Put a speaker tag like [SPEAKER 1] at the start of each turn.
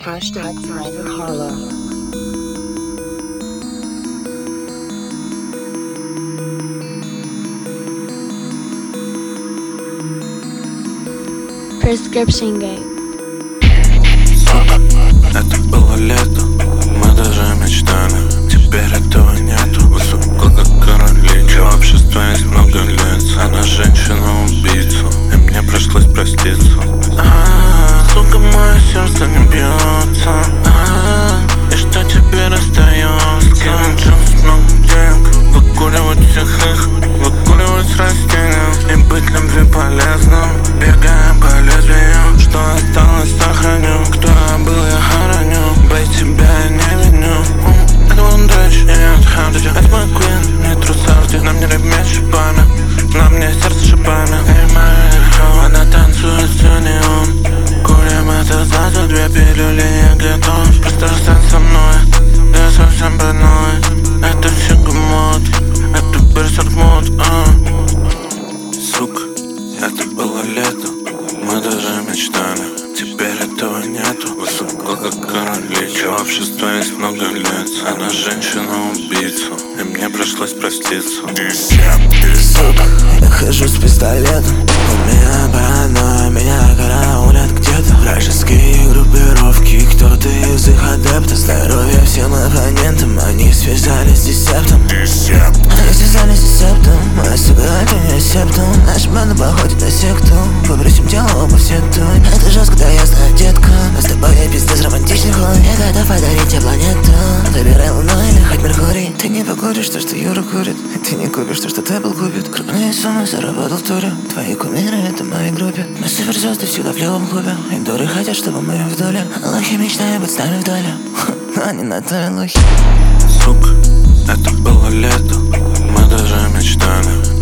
[SPEAKER 1] Hashtag Forever Hollow.
[SPEAKER 2] Prescription Gang.
[SPEAKER 3] Это было лето, мы даже мечтали. Теперь этого нету. Высоко как короли, в обществе есть много лиц. Она женщина-убийца, и мне пришлось проститься. Сука, мое сердце не бьется. И что теперь остается? Скинуть джинс, много денег, выкуривать всех их, выкуривать с растением и быть любви полезным. Бегаем по лезвию, что осталось сохраню. Кто я был, я хороню. Бей тебя я не виню. Это One Touch, нет, Хамди. Это мой Queen, не трусарди. На мне ремень с шипами, на мне сердце шипами. Эй, моя легко, она танцует всю неон. Курим это за две пилюли, я готов. Просто стань со мной, я совсем больной. Это все гмот, это берсерк мод. Сука, это было лето, мы даже мечтали. Теперь этого нету. Высоко как короли, в обществе есть много лиц. Она женщина-убийца, и мне пришлось проститься.
[SPEAKER 4] Сука, я хожу с пистолетом. У меня паранойя, меня караулят где-то. Вражеские группировки, кто-то из их адептов. Здоровье всем оппонентам, они связались с десептом. Они связались с десептом, моя сука, это не септум. Наша банда походит на секту, попросим тело оба сетуй. Это жестко, да ясно, детка. Мы с тобой пиздец романтичный хуй. Я готов подарить тебе планету. Выбирай Луну или хоть Меркурий. Ты не покуришь то, что Юра курит. Ты не купишь то, что Тэбл купит. Крупные суммы заработал в туре. Твои кумиры — это в моей группе. Мы суперзвезды всегда в левом клубе. И дуры хотят, чтобы мы в доле. Лохи мечтают быть с нами в доле. Они на то лохи.
[SPEAKER 3] Сука, это было лето, мы даже мечтали.